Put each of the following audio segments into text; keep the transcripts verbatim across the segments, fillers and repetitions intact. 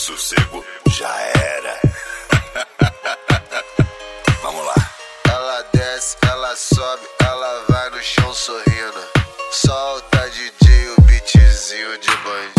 sossego já era. Vamos lá. Ela desce, ela sobe, ela vai no chão sorrindo. Solta D J o beatzinho de bandido.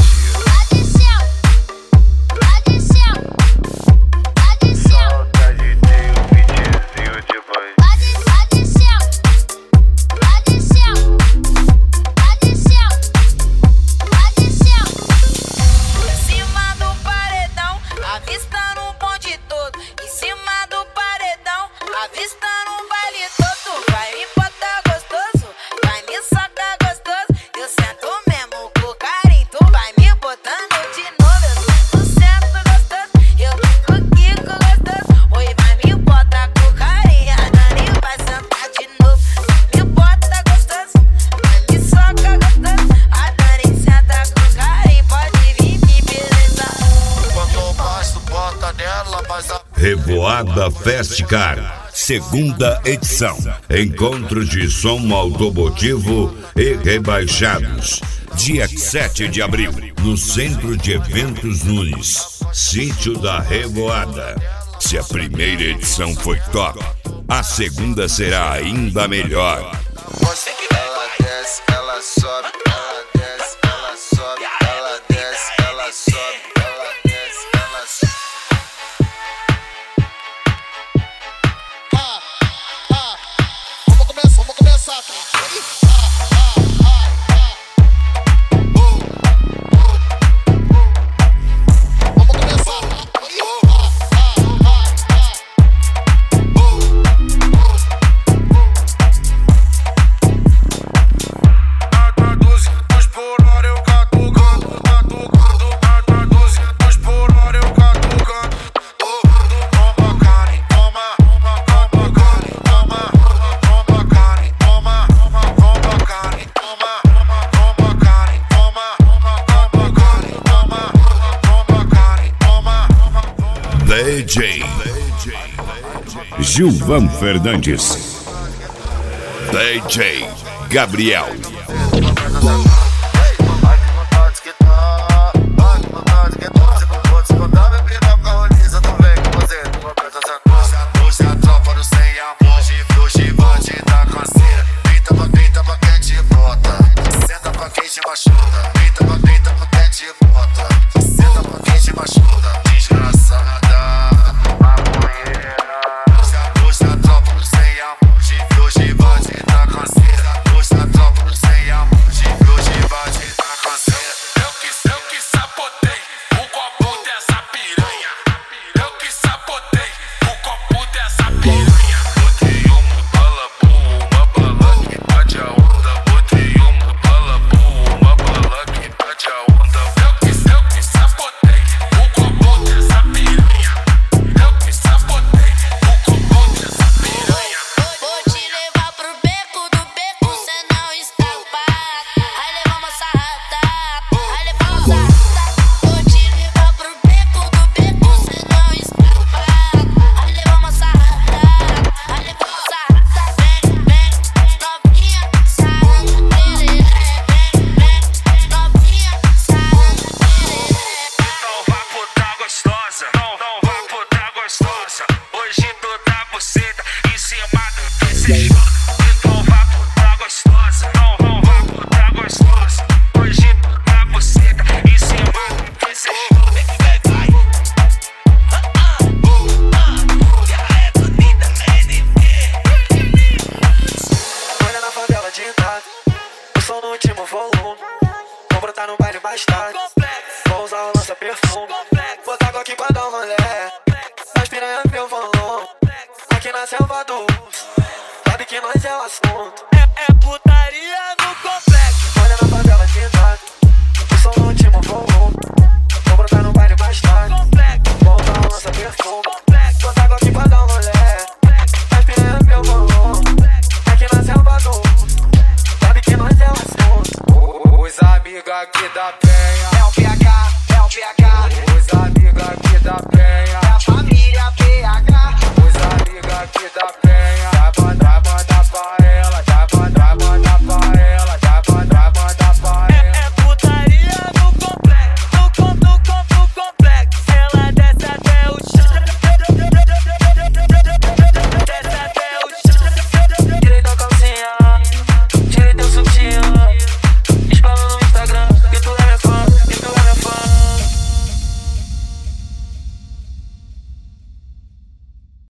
Revoada Festcar, segunda edição. Encontro de som automotivo e rebaixados. Dia sete de abril, no Centro de Eventos Nunes, Sítio da Revoada. Se a primeira edição foi top, a segunda será ainda melhor. Ela desce, ela sobe, ela desce, ela sobe, ela desce, ela sobe, ela desce, ela sobe. Vamos começar, vamos começar. D J Gilvan Fernandes, D J Gabriel. No baile mais tarde, vou usar o lança-perfume, botar água aqui pra dar um rolê. As piranha meu valor, aqui na selva do sabe que nós é o assunto. É, é putaria no complexo. Olha na favela de idade, o som no último volume. Vou brotar no baile mais tarde, vou usar o lança-perfume, botar água aqui pra dar um rolê. As piranha meu valor, aqui na selva do sabe que nós é o assunto. Os amigos aqui da Penha é o P H, é o P H. Os amigos aqui da Penha é a família P H. Os amigos aqui da Penha